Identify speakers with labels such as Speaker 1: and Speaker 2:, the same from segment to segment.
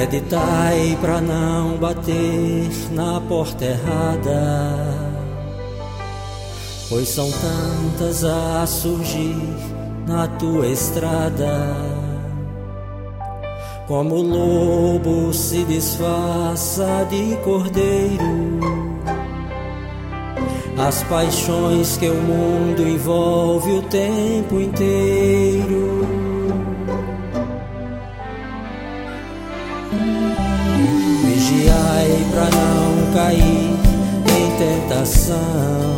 Speaker 1: Meditai pra não bater na porta errada, pois são tantas a surgir na tua estrada. Como o lobo se disfarça de cordeiro, as paixões que o mundo envolve o tempo inteiro. Vigiai pra não cair em tentação,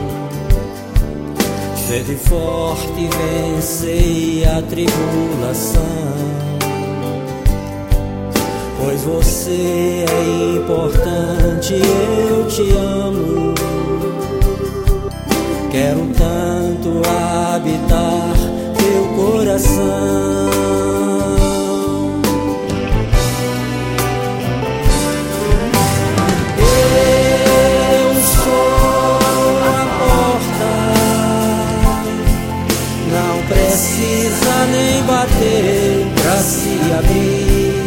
Speaker 1: sede forte e vencei a tribulação, pois você é importante, eu te amo. Quero tanto habitar teu coração. Eu sou a porta, não precisa nem bater pra se abrir.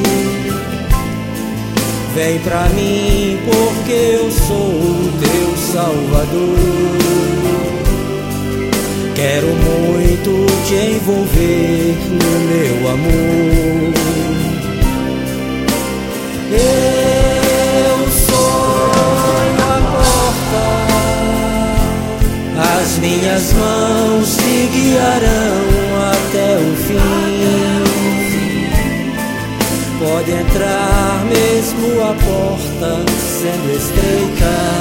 Speaker 1: Vem pra mim porque eu sou o teu Salvador. Quero muito te envolver no meu amor. Eu sou a porta, as minhas mãos te guiarão até o fim. Pode entrar mesmo a porta sendo estreita.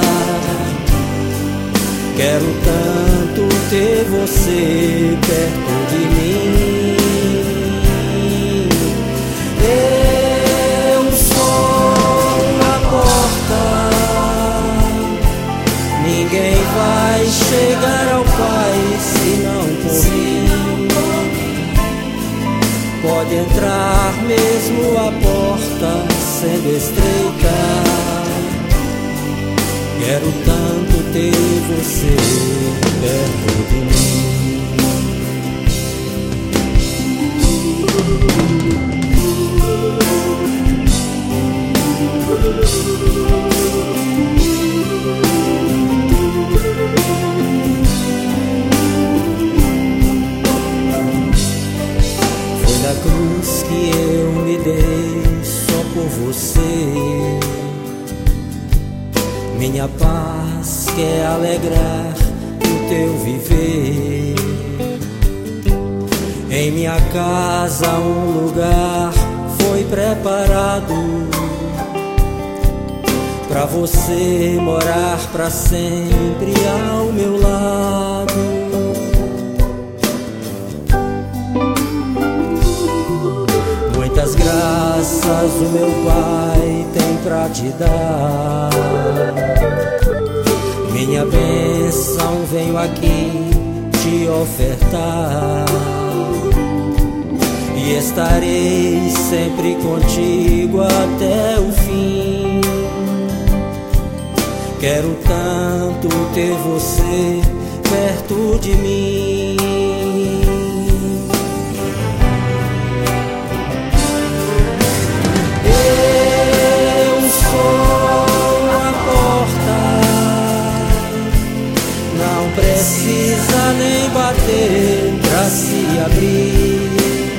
Speaker 1: Quero tanto ter você perto de mim. Eu sou a porta, ninguém vai chegar ao Pai senão por mim. Pode entrar mesmo a porta sendo estreita. Quero tanto ter você perto de mim. Foi na cruz que eu me dei só por você. Minha paz quer alegrar o teu viver. Em minha casa um lugar foi preparado pra você morar pra sempre ao meu lado. Muitas graças o meu Pai tem pra te dar. Minha bênção venho aqui te ofertar, e estarei sempre contigo até o fim. Quero tanto ter você perto de mim. Precisa nem bater pra se abrir.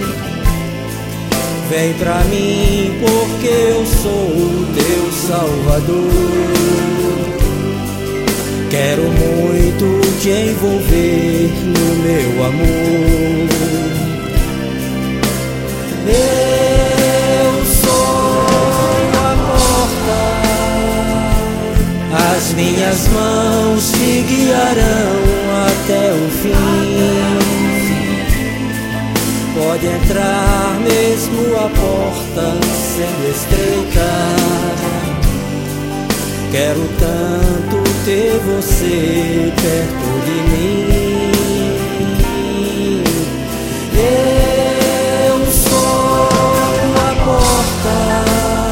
Speaker 1: Vem pra mim porque eu sou o teu Salvador. Quero muito te envolver no meu amor. Eu sou a porta, as minhas mãos te guiarão até o fim. Pode entrar mesmo a porta sendo estreita. Quero tanto ter você perto de mim. Eu sou a porta,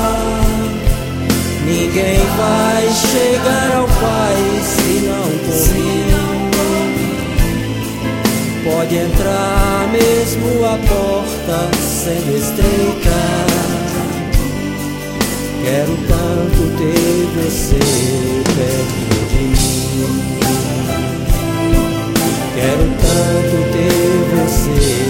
Speaker 1: ninguém vai chegar ao Pai senão por mim. Pode entrar mesmo a porta sendo estreita. Quero tanto ter você perto de mim. Quero tanto ter você